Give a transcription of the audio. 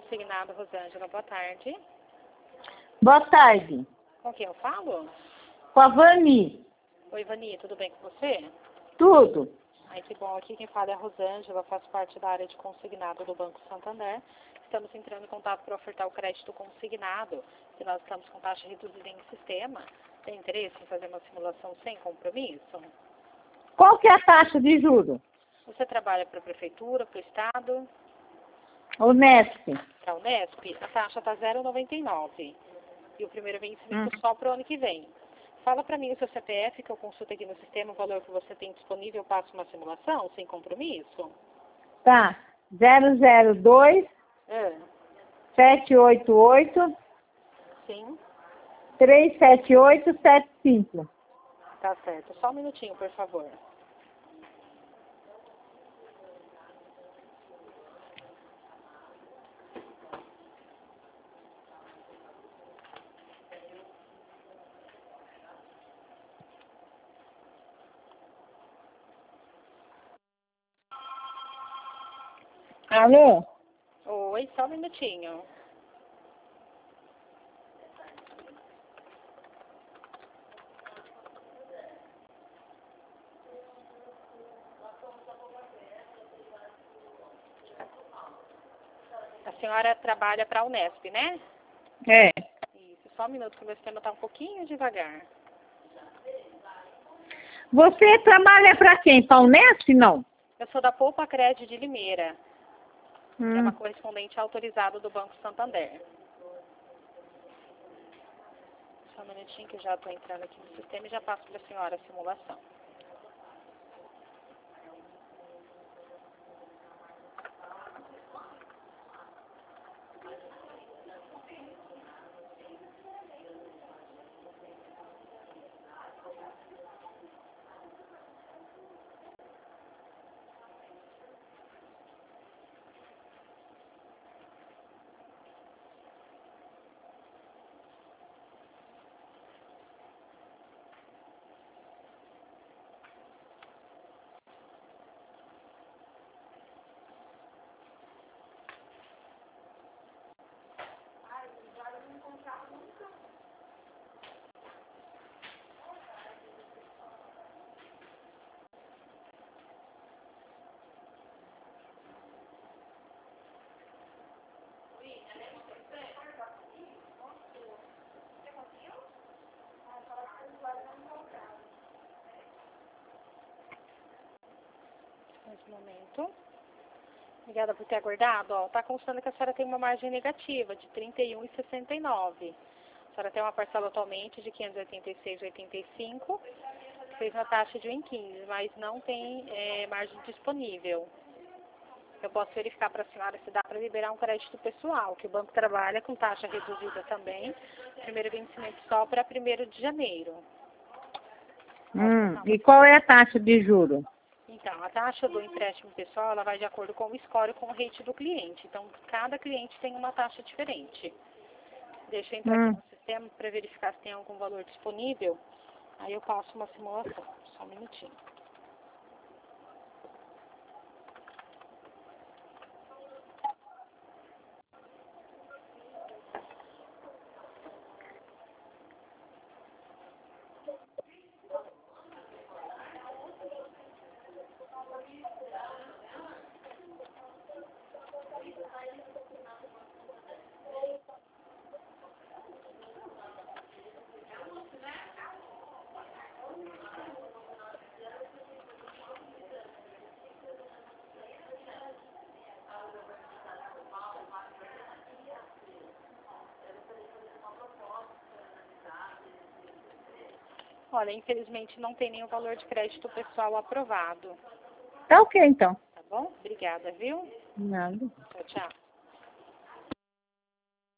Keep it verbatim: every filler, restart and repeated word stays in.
Consignado, Rosângela, boa tarde. Boa tarde. Com quem eu falo? Com a Vani. Oi, Vani, tudo bem com você? Tudo. Ai, que bom. Aqui quem fala é a Rosângela, faço parte da área de consignado do Banco Santander. Estamos entrando em contato para ofertar o crédito consignado, que nós estamos com taxa reduzida em sistema. Tem interesse em fazer uma simulação sem compromisso? Qual que é a taxa de juros? Você trabalha para a Prefeitura, para o Estado? Unesp. Para a Unesp, a taxa está zero vírgula noventa e nove. E o primeiro vencimento Hum. só para o ano que vem. Fala para mim o seu C P F, que eu consulto aqui no sistema, o valor que você tem disponível, eu passo uma simulação sem compromisso? Tá. zero zero dois, É. sete oito oito, Sim, três sete oito sete cinco. tá certo. Só um minutinho, por favor. Alô? Oi, só um minutinho. A senhora trabalha para a Unesp, né? É. Isso, só um minuto que o meu sistema está um pouquinho devagar. Você trabalha para quem? Para a Unesp? Não. Eu sou da Poupa Crédito de Limeira, que é Hum. uma correspondente autorizada do Banco Santander. Só um minutinho que eu já estou entrando aqui no sistema e já passo para a senhora a simulação. Nesse momento. Obrigada por ter aguardado. Ó, tá constando que a senhora tem uma margem negativa de trinta e um vírgula sessenta e nove. A senhora tem uma parcela atualmente de quinhentos e oitenta e seis vírgula oitenta e cinco, que fez uma taxa de um vírgula quinze, mas não tem é, margem disponível. Eu posso verificar para a senhora se dá para liberar um crédito pessoal, que o banco trabalha com taxa reduzida também. Primeiro vencimento só para primeiro de janeiro. Hum. E qual é a taxa de juros? Então, a taxa do empréstimo pessoal, ela vai de acordo com o score, com o rate do cliente. Então, cada cliente tem uma taxa diferente. Deixa eu entrar Hum. aqui no sistema para verificar se tem algum valor disponível. Aí eu passo uma simulação. Só um minutinho. Olha, infelizmente não tem nenhum valor de crédito pessoal aprovado. Tá ok, então. Tá bom? Obrigada, viu? Nada. Tchau, tchau.